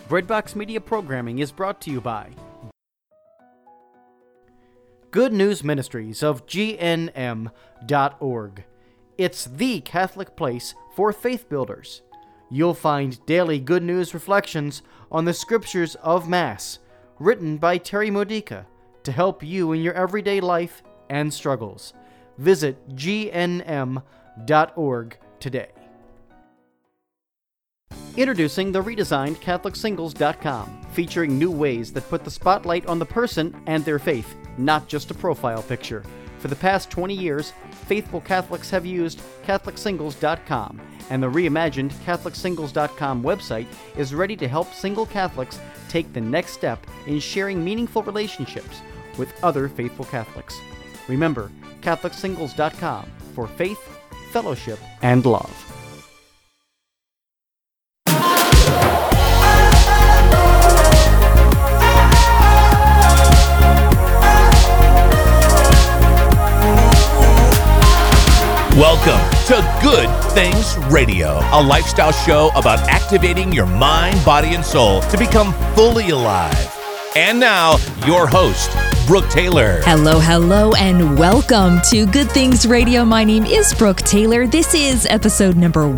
Breadbox Media programming is brought to you by Good News Ministries of GNM.org. It's the Catholic place for faith builders. You'll find daily good news reflections on the scriptures of Mass, written by Terry Modica to help you in your everyday life and struggles. Visit GNM.org today. Introducing the redesigned CatholicSingles.com, featuring new ways that put the spotlight on the person and their faith, not just a profile picture. For the past 20 years, faithful Catholics have used CatholicSingles.com, and the reimagined CatholicSingles.com website is ready to help single Catholics take the next step in sharing meaningful relationships with other faithful Catholics. Remember, CatholicSingles.com for faith, fellowship, and love. Welcome to Good Things Radio, a lifestyle show about activating your mind, body, and soul to become fully alive. And now, your host, Brooke Taylor. Hello, and welcome to Good Things Radio. My name is Brooke Taylor. This is episode number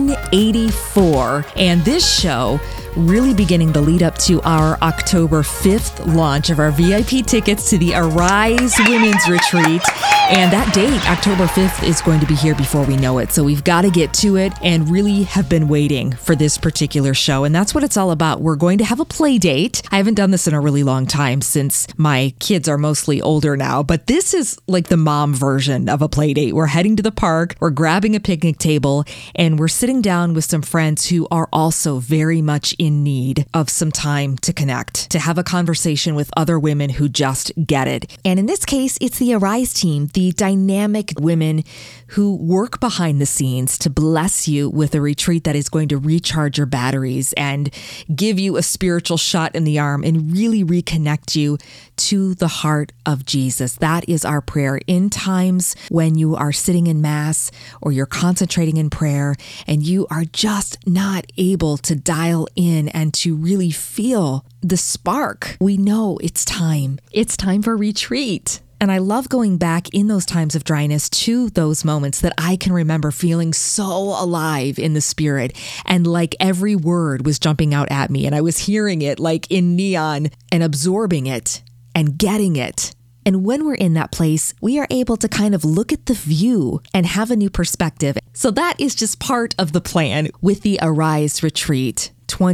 184, and this show really beginning the lead up to our October 5th launch of our VIP tickets to the Arise Women's Retreat. And that date, October 5th, is going to be here before we know it. So we've got to get to it and really have been waiting for this particular show. And that's what it's all about. We're going to have a play date. I haven't done this in a really long time since my kids are mostly older now. But this is like the mom version of a play date. We're heading to the park, we're grabbing a picnic table, and we're sitting down with some friends who are also very much in need of some time to connect, to have a conversation with other women who just get it. And in this case, it's the Arise team, the dynamic women who work behind the scenes to bless you with a retreat that is going to recharge your batteries and give you a spiritual shot in the arm and really reconnect you to the heart of Jesus. That is our prayer in times when you are sitting in Mass or you're concentrating in prayer and you are just not able to dial in and to really feel the spark. We know it's time. It's time for retreat. And I love going back in those times of dryness to those moments that I can remember feeling so alive in the spirit. And like every word was jumping out at me and I was hearing it like in neon and absorbing it and getting it. And when we're in that place, we are able to kind of look at the view and have a new perspective. So that is just part of the plan with the Arise Retreat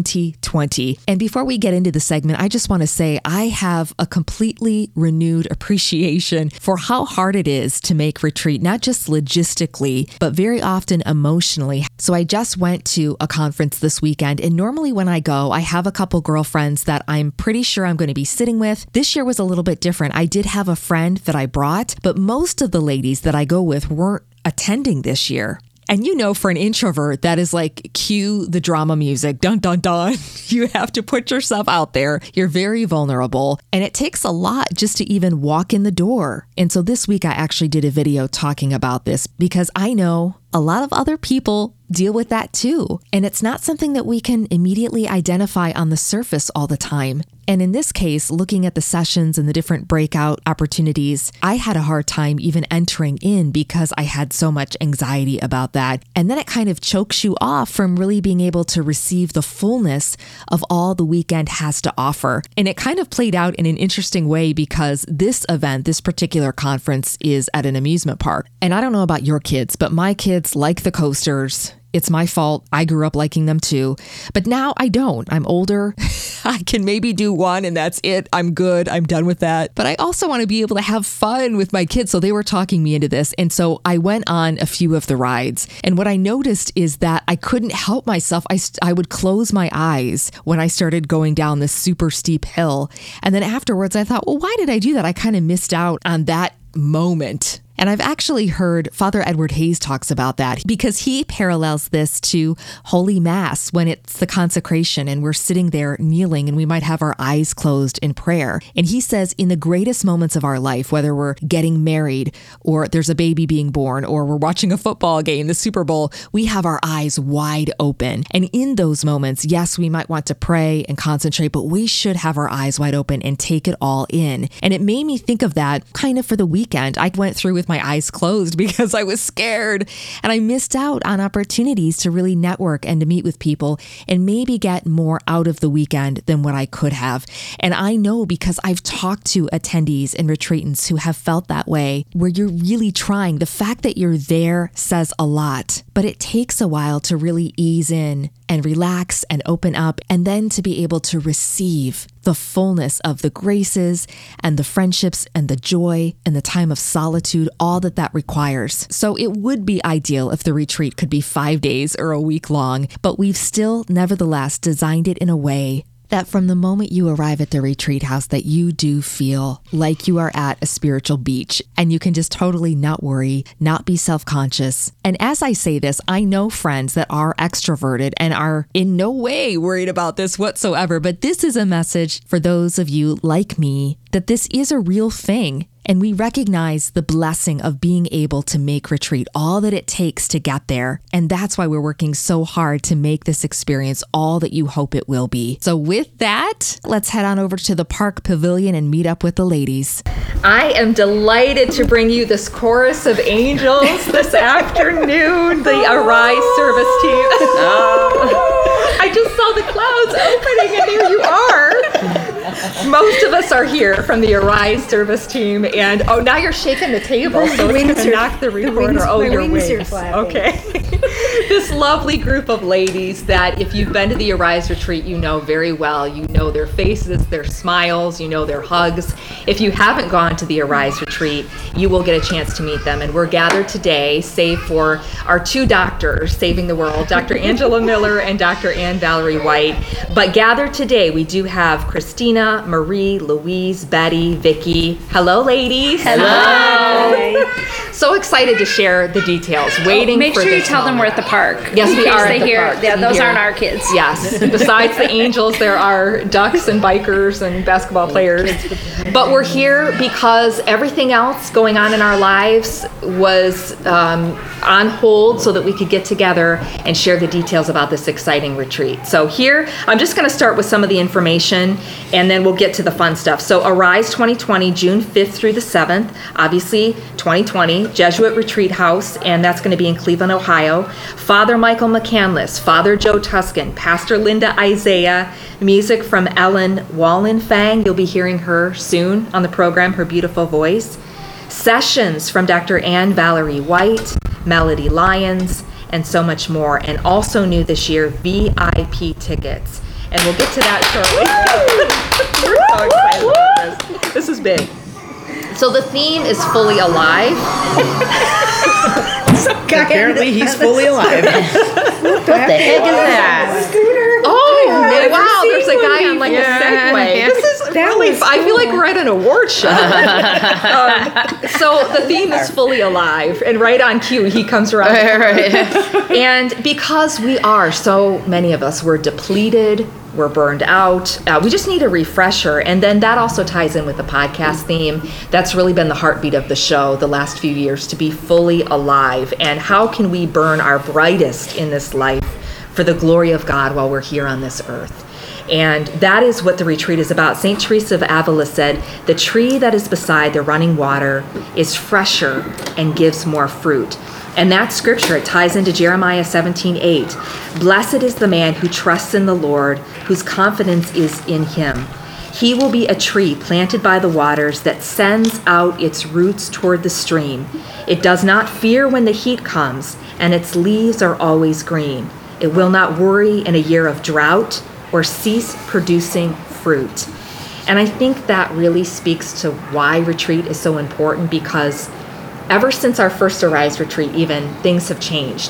2020. And before we get into the segment, I just want to say I have a completely renewed appreciation for how hard it is to make retreat, not just logistically, but very often emotionally. So I just went to a conference this weekend, and normally when I go, I have a couple girlfriends that I'm pretty sure I'm going to be sitting with. This year was a little bit different. I did have a friend that I brought, but most of the ladies that I go with weren't attending this year. And you know, for an introvert, that is like cue the drama music, dun, dun, dun. You have to put yourself out there. You're very vulnerable. And it takes a lot just to even walk in the door. And so this week I actually did a video talking about this because I know a lot of other people deal with that too. And it's not something that we can immediately identify on the surface all the time. And in this case, looking at the sessions and the different breakout opportunities, I had a hard time even entering in because I had so much anxiety about that. And then it kind of chokes you off from really being able to receive the fullness of all the weekend has to offer. And it kind of played out in an interesting way because this event, this particular conference, is at an amusement park. And I don't know about your kids, but my kids like the coasters. It's my fault. I grew up liking them too. But now I don't. I'm older. I can maybe do one and that's it. I'm good. I'm done with that. But I also want to be able to have fun with my kids. So they were talking me into this. And so I went on a few of the rides. And what I noticed is that I couldn't help myself. I would close my eyes when I started going down this super steep hill. And then afterwards I thought, well, why did I do that? I kind of missed out on that moment. And I've actually heard Father Edward Hayes talks about that because he parallels this to Holy Mass when it's the consecration and we're sitting there kneeling and we might have our eyes closed in prayer. And he says in the greatest moments of our life, whether we're getting married or there's a baby being born or we're watching a football game, the Super Bowl, we have our eyes wide open. And in those moments, yes, we might want to pray and concentrate, but we should have our eyes wide open and take it all in. And it made me think of that kind of for the weekend. I went through with my eyes closed because I was scared and I missed out on opportunities to really network and to meet with people and maybe get more out of the weekend than what I could have. And I know because I've talked to attendees and retreatants who have felt that way, where you're really trying. The fact that you're there says a lot, but it takes a while to really ease in and relax and open up, and then to be able to receive the fullness of the graces and the friendships and the joy and the time of solitude, all that requires. So it would be ideal if the retreat could be 5 days or a week long, but we've still nevertheless designed it in a way that from the moment you arrive at the retreat house that you do feel like you are at a spiritual beach and you can just totally not worry, not be self-conscious. And as I say this, I know friends that are extroverted and are in no way worried about this whatsoever, but this is a message for those of you like me that this is a real thing. And we recognize the blessing of being able to make retreat, all that it takes to get there. And that's why we're working so hard to make this experience all that you hope it will be. So with that, let's head on over to the Park Pavilion and meet up with the ladies. I am delighted to bring you this chorus of angels this afternoon, the Arise service team. I just saw the clouds opening and here you are. Most of us are here from the Arise service team, and now you're shaking the table, so it's going to knock the recorder. Your wings. Okay. This lovely group of ladies that if you've been to the Arise retreat, you know very well. You know their faces, their smiles, you know their hugs. If you haven't gone to the Arise retreat, you will get a chance to meet them. And we're gathered today, save for our two doctors saving the world, Dr. Angela Miller and Dr. Ann Valerie White. But gathered today, we do have Christina, Marie, Louise, Betty, Vicki. Hello, ladies. Hello. Hi. So excited to share the details. Waiting Make for sure you this tell them moment. we're at the park. Yes, we are at the hear, park. Yeah, those Here. aren't our kids. Yes. Besides the angels, there are ducks and bikers and basketball players. But we're here because everything else going on in our lives was on hold so that we could get together and share the details about this exciting retreat. So here, I'm just going to start with some of the information and then we'll get to the fun stuff. So Arise 2020, June 5th through the 7th, obviously 2020, Jesuit Retreat House, and that's going to be in Cleveland, Ohio. Father Michael McCandless, Father Joe Tuscan, Pastor Linda Isaiah, music from Ellen Wallenfang. You'll be hearing her soon on the program, her beautiful voice. Sessions from Dr. Ann Valerie White, Melody Lyons, and so much more. And also new this year, VIP tickets. And we'll get to that shortly. We're so excited about this. This is big. So the theme is fully alive. Apparently he's fully alive. What the heck is that? Oh, wow, there's a guy on like a Segway. This is really fun. I feel like we're at an award show. So the theme is fully alive, and right on cue, he comes around. And because we are, so many of us, we're depleted, we're burned out, we just need a refresher. And then that also ties in with the podcast theme. That's really been the heartbeat of the show the last few years, to be fully alive. And how can we burn our brightest in this life for the glory of God while we're here on this earth? And that is what the retreat is about. St. Teresa of Avila said, "The tree that is beside the running water is fresher and gives more fruit." And that scripture, it ties into Jeremiah 17:8. "Blessed is the man who trusts in the Lord, whose confidence is in him. He will be a tree planted by the waters that sends out its roots toward the stream. It does not fear when the heat comes, and its leaves are always green. It will not worry in a year of drought or cease producing fruit." And I think that really speaks to why retreat is so important, because ever since our first Arise retreat, even, things have changed.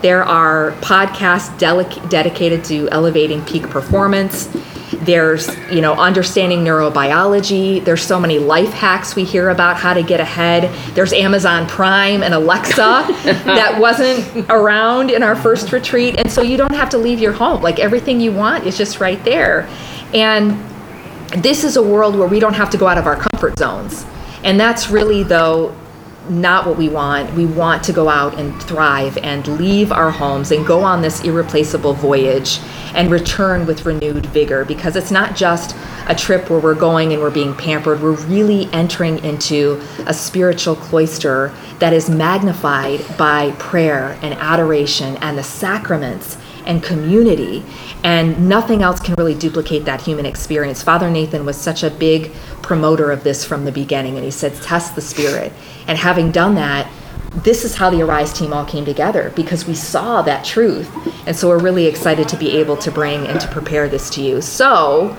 There are podcasts dedicated to elevating peak performance. There's, understanding neurobiology. There's so many life hacks we hear about how to get ahead. There's Amazon Prime and Alexa that wasn't around in our first retreat. And so you don't have to leave your home. Like, everything you want is just right there. And this is a world where we don't have to go out of our comfort zones. And that's really, though, not what we want. We want to go out and thrive and leave our homes and go on this irreplaceable voyage and return with renewed vigor, because it's not just a trip where we're going and we're being pampered. We're really entering into a spiritual cloister that is magnified by prayer and adoration and the sacraments and community, and nothing else can really duplicate that human experience. Father Nathan was such a big promoter of this from the beginning, and he said, test the spirit. And having done that, this is how the Arise team all came together, because we saw that truth. And so we're really excited to be able to bring and to prepare this to you. So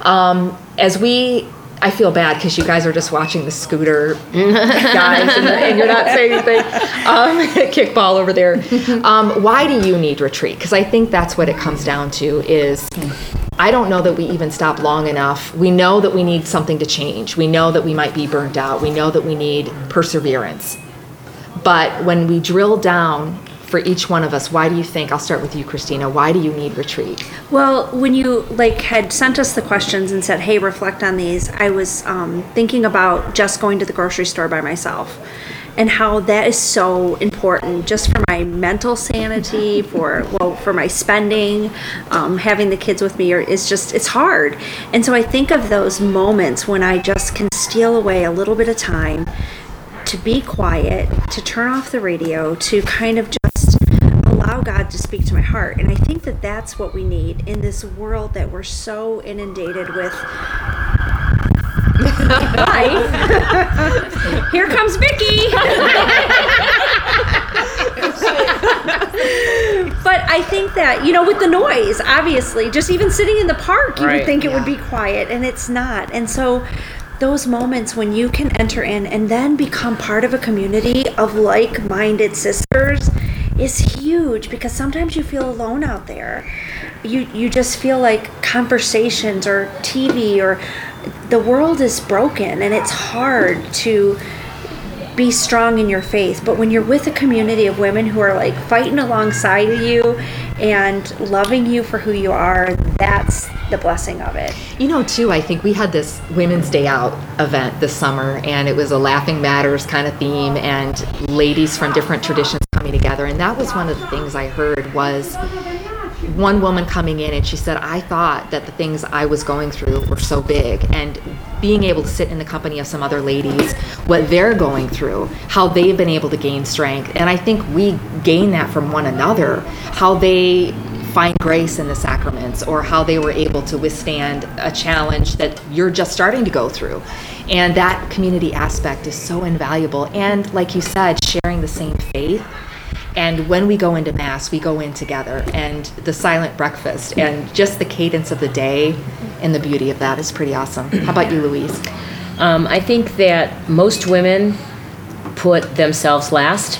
I feel bad because you guys are just watching the scooter guys and you're not saying anything. Kickball over there. Why do you need retreat? Because I think that's what it comes down to is, I don't know that we even stop long enough. We know that we need something to change. We know that we might be burnt out. We know that we need perseverance. But when we drill down for each one of us, why do you think, I'll start with you, Christina, why do you need retreat? Well, when you had sent us the questions and said, hey, reflect on these, I was thinking about just going to the grocery store by myself and how that is so important just for my mental sanity, for my spending, having the kids with me it's hard. And so I think of those moments when I just can steal away a little bit of time to be quiet, to turn off the radio, to kind of just allow God to speak to my heart. And I think that that's what we need in this world that we're so inundated with life. Here comes Vicky. But I think that, with the noise, obviously, just even sitting in the park, you would think it would be quiet, and it's not. And so those moments when you can enter in and then become part of a community of like-minded sisters is huge, because sometimes you feel alone out there. You just feel like conversations or TV or the world is broken, and it's hard to be strong in your faith. But when you're with a community of women who are like fighting alongside of you and loving you for who you are, that's the blessing of it. Too, I think we had this Women's Day Out event this summer, and it was a Laughing Matters kind of theme and ladies from different traditions coming together. And that was one of the things I heard was one woman coming in, and she said, I thought that the things I was going through were so big, and being able to sit in the company of some other ladies, what they're going through, how they've been able to gain strength. And I think we gain that from one another, how they find grace in the sacraments, or how they were able to withstand a challenge that you're just starting to go through. And that community aspect is so invaluable. And like you said, sharing the same faith. And when we go into Mass, we go in together, and the silent breakfast and just the cadence of the day and the beauty of that is pretty awesome. How about you, Louise? I think that most women put themselves last,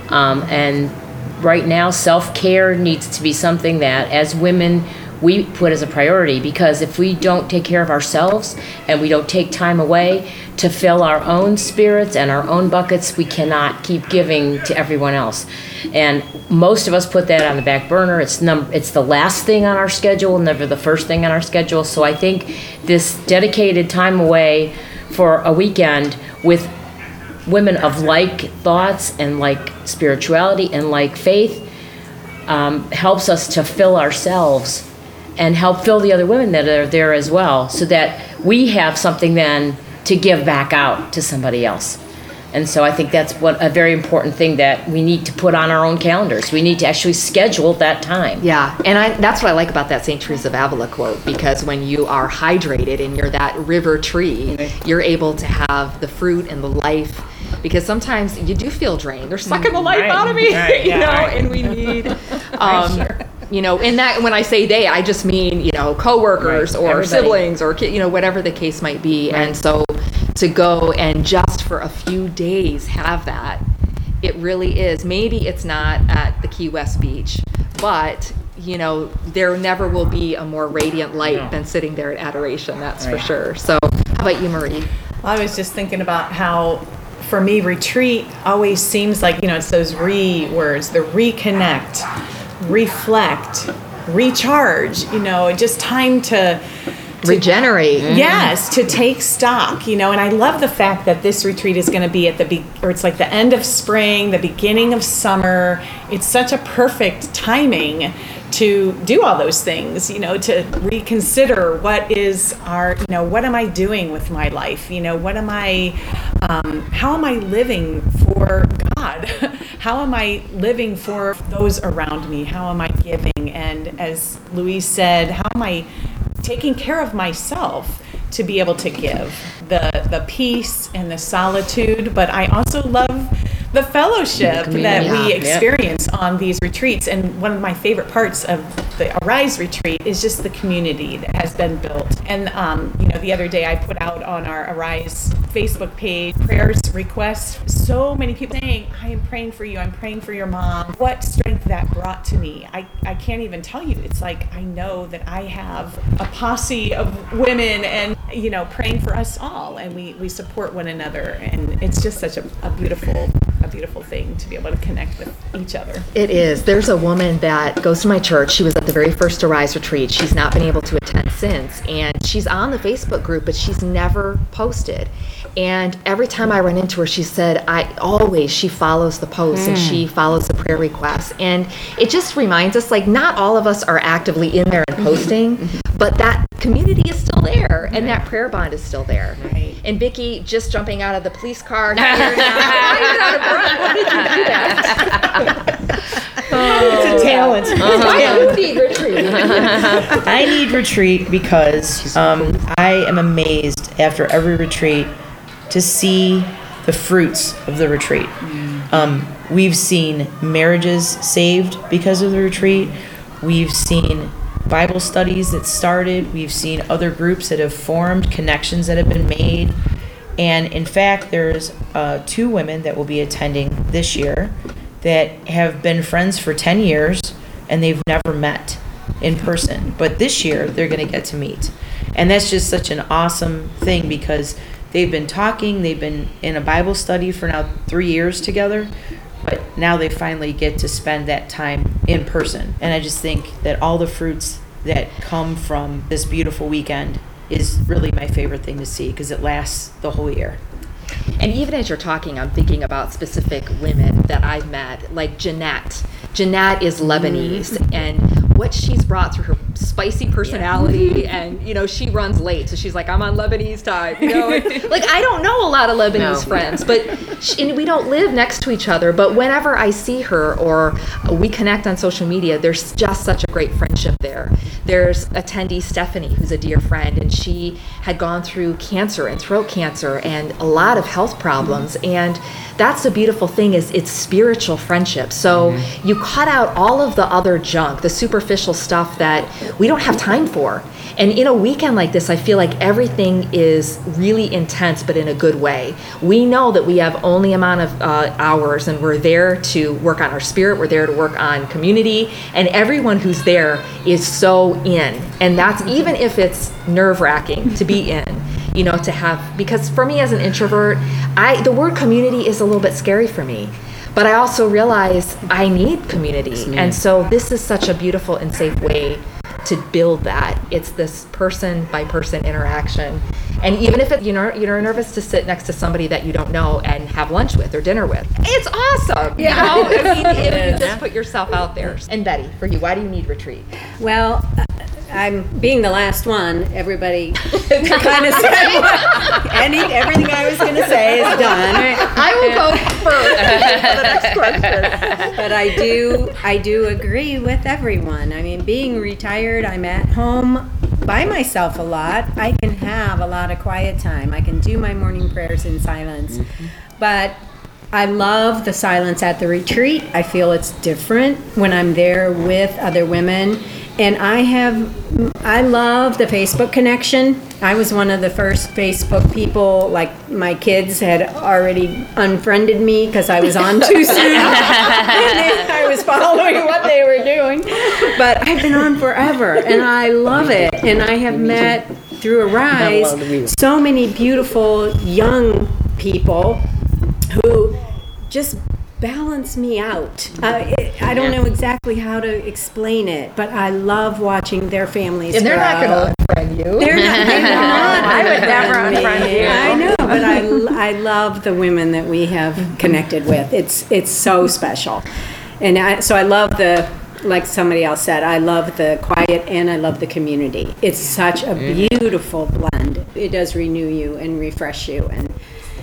and right now self-care needs to be something that as women we put as a priority, because if we don't take care of ourselves and we don't take time away to fill our own spirits and our own buckets, we cannot keep giving to everyone else. And most of us put that on the back burner. It's the last thing on our schedule, never the first thing on our schedule. So I think this dedicated time away for a weekend with women of like thoughts and like spirituality and like faith helps us to fill ourselves and help fill the other women that are there as well, so that we have something then to give back out to somebody else. And so I think that's a very important thing that we need to put on our own calendars. We need to actually schedule that time. Yeah, and that's what I like about that St. Teresa of Avila quote, because when you are hydrated and you're that river tree, you're able to have the fruit and the life, because sometimes you do feel drained. They're sucking the life out of me, and we need... in that, when I say they, I just mean, coworkers or everybody. Siblings or, whatever the case might be. Right. And so to go and just for a few days have that It really is. Maybe it's not at the Key West beach, but there never will be a more radiant light than sitting there at adoration. That's for sure. So how about you, Marie? Well, I was just thinking about how, for me, retreat always seems like, it's those words, the reconnect, reflect, recharge, just time to regenerate. Yes, to take stock, and I love the fact that this retreat is going to be it's like the end of spring, the beginning of summer. It's such a perfect timing to do all those things, to reconsider what is what am I doing with my life? What am I, how am I living for God? How am I living for those around me? How am I giving? And as Louise said, how am I taking care of myself to be able to give the peace and the solitude? But I also love the fellowship that we experience on these retreats. And one of my favorite parts of the Arise retreat is just the community that has been built. And, the other day I put out on our Arise Facebook page prayers requests. So many people saying, I am praying for you. I'm praying for your mom. What strength that brought to me. I can't even tell you. It's like I know that I have a posse of women and, praying for us all. And we support one another. And it's just such a beautiful thing to be able to connect with each other. It is. There's a woman that goes to my church. She was at the very first Arise retreat. She's not been able to attend since, and she's on the Facebook group, but she's never posted. And every time I run into her, she said, she follows the posts and she follows the prayer requests. And it just reminds us, not all of us are actively in there and posting, but that community is still there and that prayer bond is still there. Right. And Vicki just jumping out of the police car here now. Why did you do that? It's a talent. Why do you need retreat? I need retreat because I am amazed after every retreat to see the fruits of the retreat. We've seen marriages saved because of the retreat. We've seen Bible studies that started. We've seen other groups that have formed, connections that have been made. And in fact, there's 2 women that will be attending this year that have been friends for 10 years and they've never met in person. But this year, they're going to get to meet. And that's just such an awesome thing because they've been talking, they've been in a Bible study for now 3 years together, but now they finally get to spend that time in person. And I just think that all the fruits that come from this beautiful weekend is really my favorite thing to see because it lasts the whole year. And even as you're talking, I'm thinking about specific women that I've met, like Jeanette. Jeanette is Lebanese, and what she's brought through her spicy personality, and she runs late, so she's like, I'm on Lebanese time. I don't know a lot of Lebanese friends, but and we don't live next to each other. But whenever I see her or we connect on social media, there's just such a great friendship there. There's attendee Stephanie, who's a dear friend, and she had gone through cancer and throat cancer and a lot of health problems, and that's the beautiful thing is it's spiritual friendship. So you cut out all of the other junk, the superficial stuff that we don't have time for. And in a weekend like this, I feel like everything is really intense, but in a good way. We know that we have only amount of hours, and we're there to work on our spirit. We're there to work on community, and everyone who's there is so in. And that's even if it's nerve-wracking to be in. To have, because for me as an introvert, the word community is a little bit scary for me, but I also realize I need community. And so this is such a beautiful and safe way to build that. It's this person by person interaction. And even if you're nervous to sit next to somebody that you don't know and have lunch with or dinner with, it's awesome. If you just put yourself out there. And Betty, for you, why do you need retreat? Well, I'm being the last one. Everybody kind of said everything I was going to say is done. I will go first for the next question. But I do agree with everyone. I mean, being retired, I'm at home by myself a lot. I can have a lot of quiet time. I can do my morning prayers in silence. But I love the silence at the retreat. I feel it's different when I'm there with other women. And I love the Facebook connection. I was one of the first Facebook people, like my kids had already unfriended me because I was on too soon. And I was following what they were doing. But I've been on forever, and I love it. And I have met, through Arise, so many beautiful young people who just balance me out. I don't know exactly how to explain it, but I love watching their families And they're grow. not going to unfriend you. They're not. I would never unfriend you. I know, but I love the women that we have connected with. It's so special, and so I love like somebody else said, I love the quiet and I love the community. It's such a beautiful blend. It does renew you and refresh you, and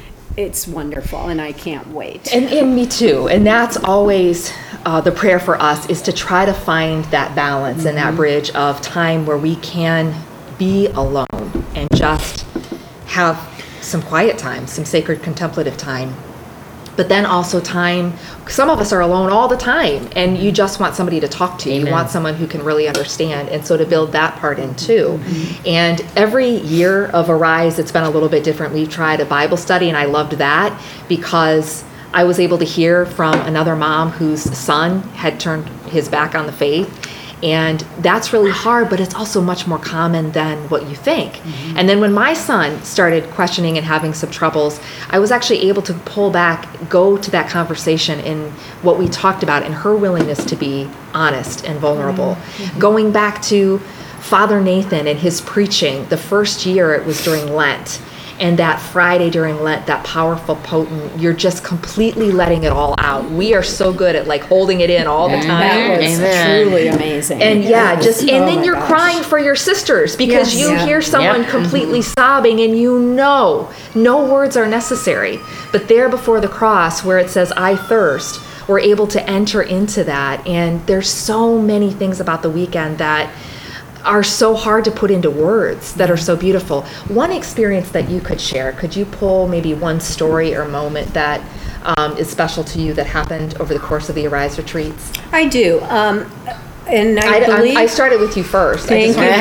it's wonderful, and I can't wait. And me too. And that's always the prayer for us, is to try to find that balance and that bridge of time where we can be alone and just have some quiet time, some sacred contemplative time. But then also time, some of us are alone all the time, and you just want somebody to talk to. Amen. You want someone who can really understand, and so to build that part in too. And every year of Arise, it's been a little bit different. We've tried a Bible study, and I loved that because I was able to hear from another mom whose son had turned his back on the faith. And that's really hard, but it's also much more common than what you think. And then when my son started questioning and having some troubles, I was actually able to pull back, go to that conversation in what we talked about, and her willingness to be honest and vulnerable. Going back to Father Nathan and his preaching, the first year it was during Lent. And that Friday during Lent, that powerful, potent, you're just completely letting it all out. We are so good at like holding it in all the time. That was truly amazing. And then you're crying for your sisters because you hear someone completely sobbing, and you know no words are necessary. But there before the cross where it says, I thirst, we're able to enter into that. And there's so many things about the weekend that are so hard to put into words that are so beautiful. One experience that you could share, could you pull maybe one story or moment that is special to you that happened over the course of the Arise retreats? I do. And I believe... I started with you first. Thank you. You're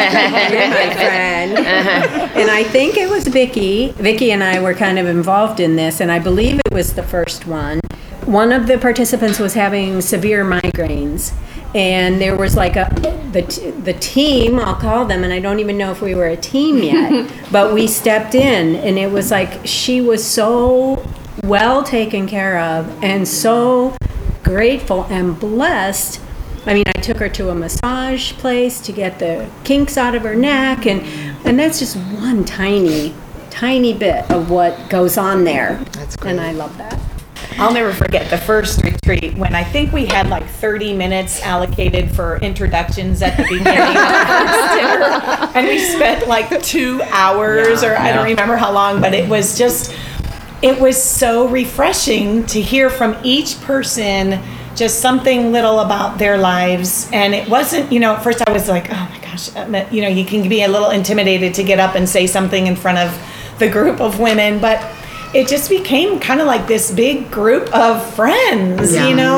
my friend. And I think it was Vicki. Vicki and I were kind of involved in this, and I believe it was the first one. One of the participants was having severe migraines, and there was like the team, I'll call them, and I don't even know if we were a team yet, but we stepped in, and it was like she was so well taken care of and so grateful and blessed. I mean, I took her to a massage place to get the kinks out of her neck, and that's just one tiny bit of what goes on there. That's great. And I love that. I'll never forget the first retreat when I think we had like 30 minutes allocated for introductions at the beginning of the first dinner, and we spent like 2 hours, I don't remember how long, but it was so refreshing to hear from each person just something little about their lives. And it wasn't, at first I was like, oh my gosh, you can be a little intimidated to get up and say something in front of the group of women, but it just became kind of like this big group of friends,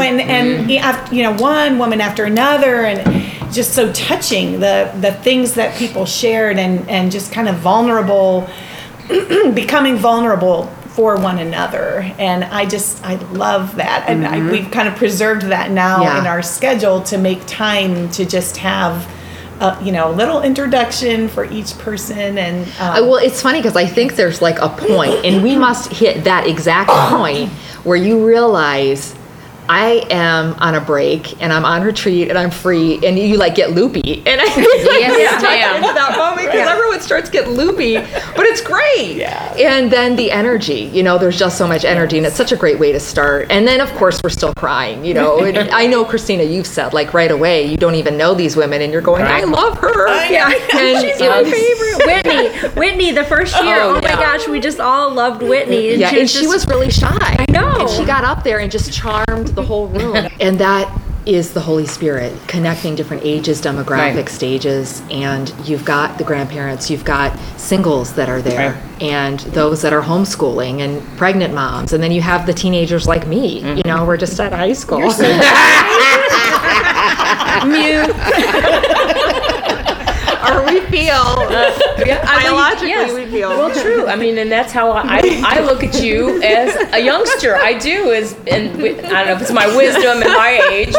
and one woman after another, and just so touching the things that people shared, and just kind of vulnerable, becoming vulnerable for one another. And I love that. And we've kind of preserved that now in our schedule to make time to just have a little introduction for each person. And well, it's funny because I think there's like a point, and we must hit that exact point where you realize I am on a break and I'm on retreat and I'm free, and you like get loopy. And I think into that moment because everyone starts getting loopy, but it's great. Yeah. And then the energy, there's just so much energy, and it's such a great way to start. And then of course we're still crying, And I know, Christina, you've said like right away you don't even know these women, and you're going, I love her. And she's my favorite. Whitney, the first year. Oh my gosh, we just all loved Whitney. And she was really shy. I know. And she got up there and just charmed the whole room. And that is the Holy Spirit, connecting different ages, demographic stages. And you've got the grandparents, you've got singles that are there, and those that are homeschooling, and pregnant moms. And then you have the teenagers like me, we're just at high school. Mute. Biologically, we feel. Well, true. I mean, and that's how I look at you as a youngster. I do, I don't know if it's my wisdom and my age,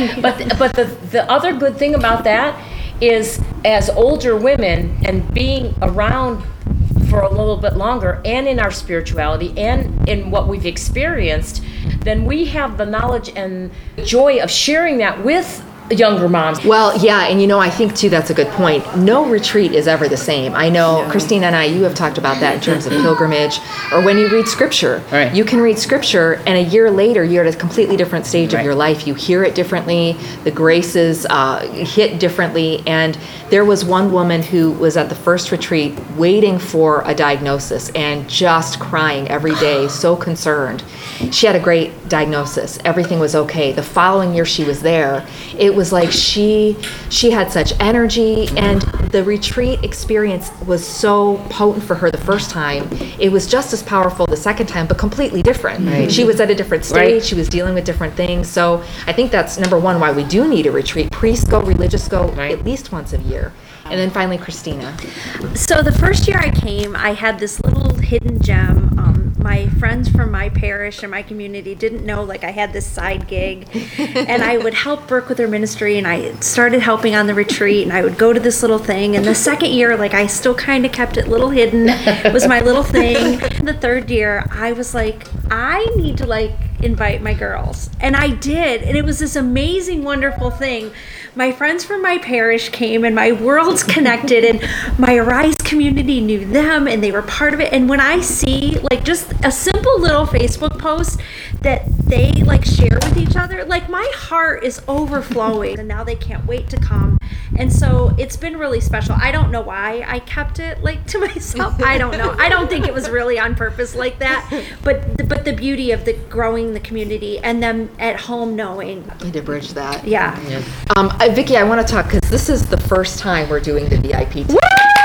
but the other good thing about that is, as older women and being around for a little bit longer, and in our spirituality and in what we've experienced, then we have the knowledge and joy of sharing that with younger moms. Well, yeah, and I think too that's a good point. No retreat is ever the same. I know Christina and you have talked about that in terms of pilgrimage, or when you read scripture. Right. You can read scripture, and a year later you're at a completely different stage of your life. You hear it differently, the graces hit differently, and there was one woman who was at the first retreat waiting for a diagnosis and just crying every day, so concerned. She had a great diagnosis. Everything was okay. The following year she was there, it was like she had such energy, and the retreat experience was so potent for her the first time. It was just as powerful the second time, but completely different. Right. She was at a different stage. Right. She was dealing with different things. So I think that's number one why we do need a retreat. Priests go, religious go at least once a year. And then finally, Christina. So the first year I came, I had this little hidden gem. My friends from my parish and my community didn't know I had this side gig, and I would help Brooke with her ministry, and I started helping on the retreat, and I would go to this little thing. And the second year, I still kind of kept it a little hidden. It was my little thing. The third year, I was like, I need to invite my girls, and I did, and it was this amazing, wonderful thing. My friends from my parish came, and my worlds connected, and my Arise community knew them, and they were part of it. And when I see just a simple little Facebook post that they share with each other, my heart is overflowing, and now they can't wait to come. And so it's been really special. I don't know why I kept it to myself. I don't know. I don't think it was really on purpose like that. But the beauty of the growing the community, and them at home knowing. To bridge that. Yeah. Vicki, I want to talk, because this is the first time we're doing the VIP ticket.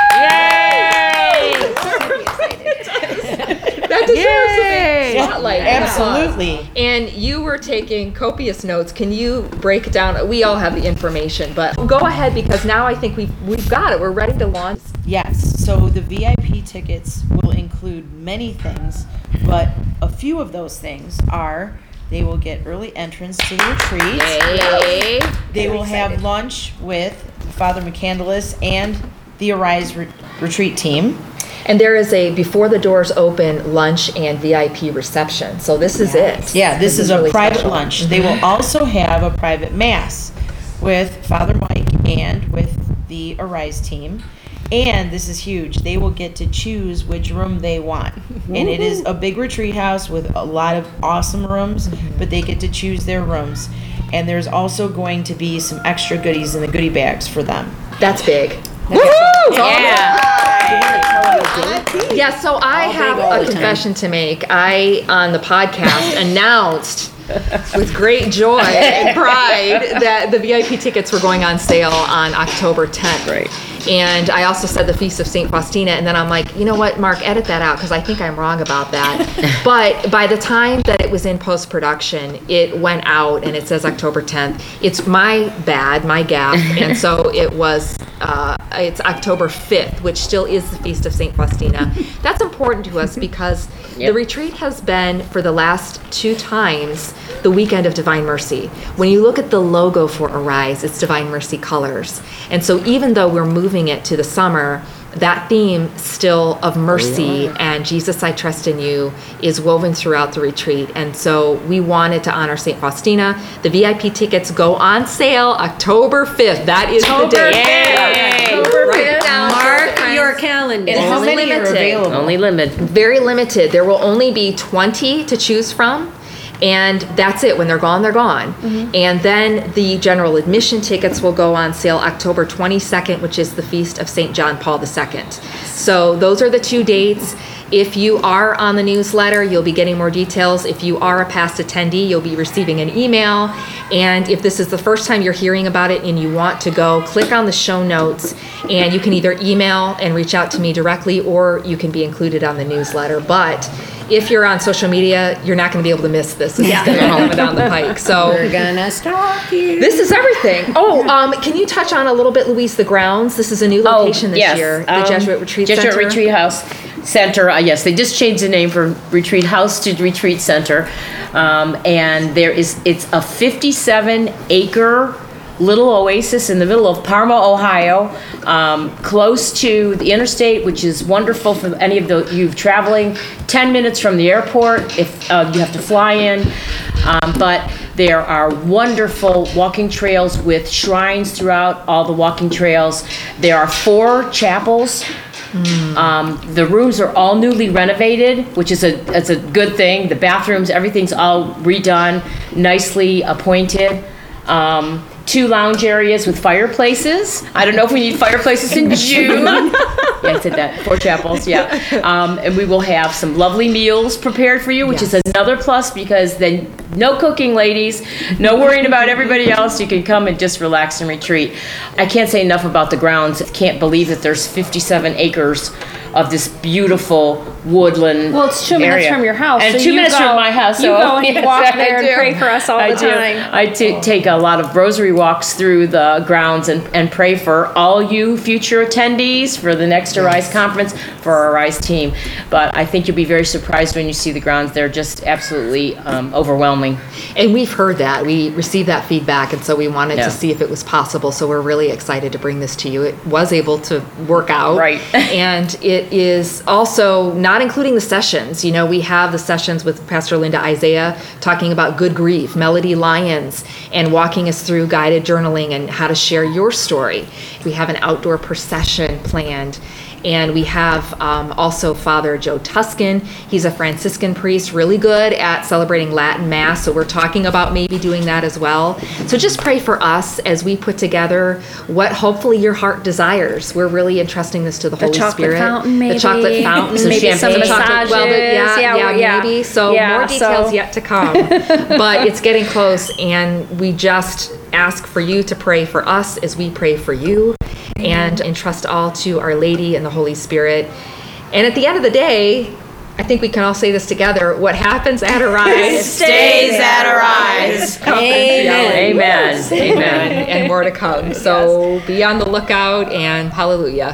Yay! That deserves a big spotlight. Absolutely. And you were taking copious notes. Can you break down? We all have the information, but go ahead, because now I think we've got it. We're ready to launch. Yes, so the VIP tickets will include many things, but a few of those things are: they will get early entrance to the retreat. Yay. They will have lunch with Father McCandless and the Arise retreat team. And there is a before the doors open lunch and VIP reception. So this is it. Yeah, this is a really private special. lunch. They will also have a private mass with Father Mike and with the Arise team. And this is huge. They will get to choose which room they want. And it is a big retreat house with a lot of awesome rooms, but they get to choose their rooms. And there's also going to be some extra goodies in the goodie bags for them. That's big. Yeah. Yeah, so I have a confession to make. I, on the podcast, announced with great joy and pride that the VIP tickets were going on sale on October 10th. Right. And I also said the Feast of St. Faustina, and then I'm like, you know what, Mark, edit that out, because I think I'm wrong about that. But by the time that it was in post-production, it went out, and it says October 10th. It's my bad, my gaffe, and so it was, it's October 5th, which still is the Feast of St. Faustina. That's important to us, because the retreat has been, for the last 2 times, the weekend of Divine Mercy. When you look at the logo for Arise, it's Divine Mercy colors. And so even though we're moving it to the summer, that theme still of mercy and Jesus, I trust in you is woven throughout the retreat. And so we wanted to honor St. Faustina. The VIP tickets go on sale October 5th. That is the day. October 5th. Mark your calendar. And how many are available? Only limited. Very limited. There will only be 20 to choose from. And that's it. When they're gone, they're gone. Mm-hmm. And then the general admission tickets will go on sale October 22nd, which is the Feast of St. John Paul II. So those are the 2 dates. If you are on the newsletter, you'll be getting more details. If you are a past attendee, you'll be receiving an email. And if this is the first time you're hearing about it and you want to go, click on the show notes, and you can either email and reach out to me directly, or you can be included on the newsletter. But if you're on social media, you're not going to be able to miss this. This is going to be coming down the pike. So we're gonna stalk you. This is everything. Can you touch on a little bit, Louise, the grounds? This is a new location this year, the Jesuit Retreat Center. Jesuit Retreat House Center. Yes, they just changed the name from Retreat House to Retreat Center, and it's a 57-acre little oasis in the middle of Parma, Ohio, close to the interstate, which is wonderful for any of you traveling. 10 minutes from the airport if you have to fly in. But there are wonderful walking trails with shrines throughout all the walking trails. There are 4 chapels. The rooms are all newly renovated, which is a good thing. The bathrooms, everything's all redone, nicely appointed. 2 lounge areas with fireplaces. I don't know if we need fireplaces in June. Yeah, I said that. 4 chapels, yeah. And we will have some lovely meals prepared for you, which is another plus, because then no cooking, ladies. No worrying about everybody else. You can come and just relax and retreat. I can't say enough about the grounds. I can't believe that there's 57 acres of this beautiful woodland. Well, it's 2 minutes from your house. And so 2 minutes from my house. You go and walk there and pray for us all the time. I take a lot of rosary walks through the grounds and pray for all you future attendees for the next Arise conference, for our Arise team. But I think you'll be very surprised when you see the grounds. They're just absolutely overwhelming. And we've heard that. We received that feedback, and so we wanted to see if it was possible. So we're really excited to bring this to you. It was able to work out. Right. And it is also not including the sessions. You know, we have the sessions with Pastor Linda Isaiah talking about good grief, Melody Lyons, and walking us through guided journaling and how to share your story. We have an outdoor procession planned. And we have also Father Joe Tuscan. He's a Franciscan priest, really good at celebrating Latin Mass. So we're talking about maybe doing that as well. So just pray for us as we put together what hopefully your heart desires. We're really entrusting this to the Holy Spirit. Fountain, maybe. The chocolate fountain. Some maybe some massages. Maybe. So more details yet to come. But it's getting close, and we just ask for you to pray for us as we pray for you, and entrust all to Our Lady and the Holy Spirit. And at the end of the day, I think we can all say this together: what happens at Arise stays at Arise. Amen. Amen. And more to come. So be on the lookout, and hallelujah.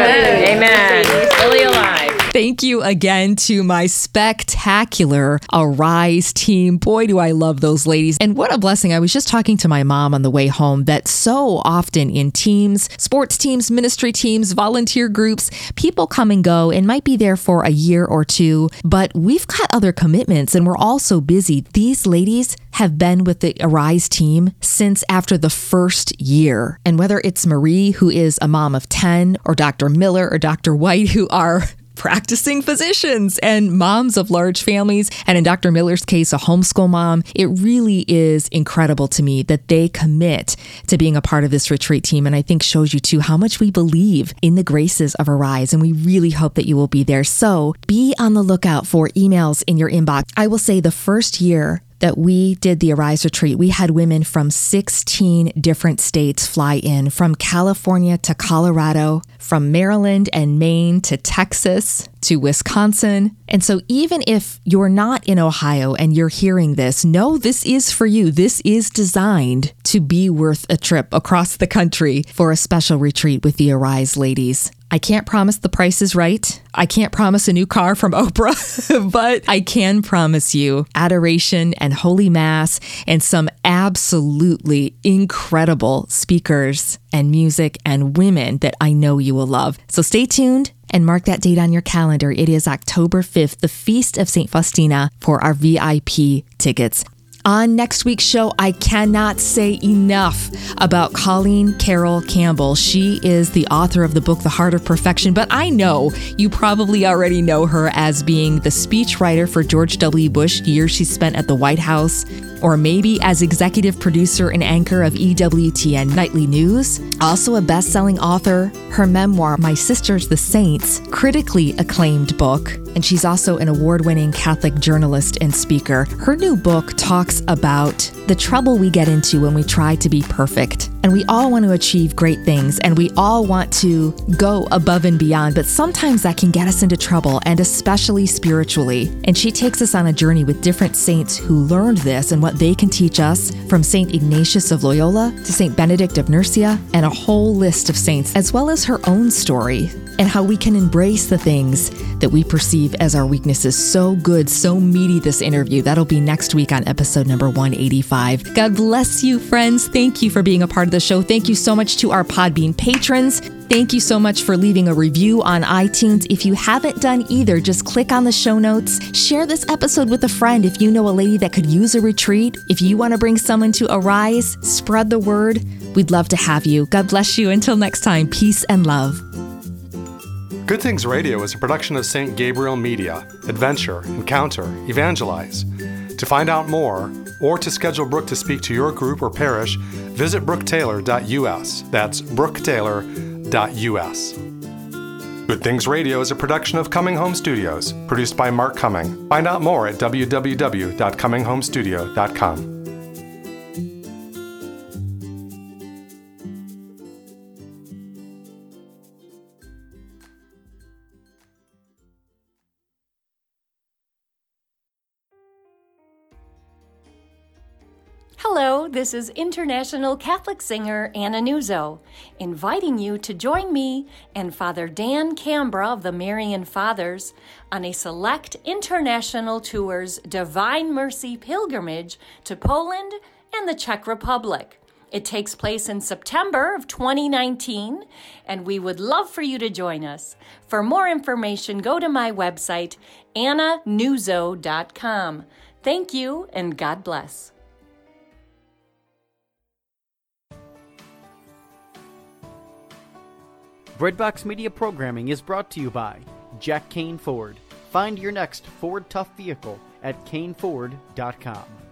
Amen. Fully alive. Thank you again to my spectacular Arise team. Boy, do I love those ladies. And what a blessing. I was just talking to my mom on the way home that so often in teams, sports teams, ministry teams, volunteer groups, people come and go and might be there for a year or 2, but we've got other commitments and we're all so busy. These ladies have been with the Arise team since after the first year. And whether it's Marie, who is a mom of 10, or Dr. Miller or Dr. White, who are practicing physicians and moms of large families, and in Dr. Miller's case, a homeschool mom, it really is incredible to me that they commit to being a part of this retreat team. And I think shows you too how much we believe in the graces of Arise, and we really hope that you will be there. So be on the lookout for emails in your inbox. I will say the first year that we did the Arise retreat, we had women from 16 different states fly in, from California to Colorado, from Maryland and Maine to Texas to Wisconsin. And so even if you're not in Ohio and you're hearing this, know this is for you. This is designed to be worth a trip across the country for a special retreat with the Arise ladies. I can't promise the price is right. I can't promise a new car from Oprah, but I can promise you adoration and Holy Mass and some absolutely incredible speakers and music and women that I know you will love. So stay tuned and mark that date on your calendar. It is October 5th, the Feast of St. Faustina, for our VIP tickets. On next week's show, I cannot say enough about Colleen Carroll Campbell. She is the author of the book, The Heart of Perfection, but I know you probably already know her as being the speechwriter for George W. Bush, years she spent at the White House. Or maybe as executive producer and anchor of EWTN Nightly News. Also a best-selling author, her memoir, My Sisters the Saints, critically acclaimed book. And she's also an award-winning Catholic journalist and speaker. Her new book talks about the trouble we get into when we try to be perfect. And we all want to achieve great things, and we all want to go above and beyond, but sometimes that can get us into trouble, and especially spiritually. And she takes us on a journey with different saints who learned this and what they can teach us, from St. Ignatius of Loyola to St. Benedict of Nursia, and a whole list of saints, as well as her own story, and how we can embrace the things that we perceive as our weaknesses. So good, so meaty, this interview. That'll be next week on episode number 185. God bless you, friends. Thank you for being a part of the show. Thank you so much to our Podbean patrons. Thank you so much for leaving a review on iTunes. If you haven't done either, just click on the show notes. Share this episode with a friend if you know a lady that could use a retreat. If you want to bring someone to Arise, spread the word. We'd love to have you. God bless you. Until next time, peace and love. Good Things Radio is a production of St. Gabriel Media. Adventure, encounter, evangelize. To find out more, or to schedule Brooke to speak to your group or parish, visit brooketaylor.us. That's brooketaylor.us. Good Things Radio is a production of Coming Home Studios, produced by Mark Cumming. Find out more at www.cumminghomestudio.com. Hello, this is international Catholic singer Anna Nuzzo, inviting you to join me and Father Dan Cambra of the Marian Fathers on a select international tour's Divine Mercy pilgrimage to Poland and the Czech Republic. It takes place in September of 2019, and we would love for you to join us. For more information, go to my website, annanuzzo.com. Thank you, and God bless. Breadbox Media programming is brought to you by Jack Kane Ford. Find your next Ford Tough vehicle at caneford.com.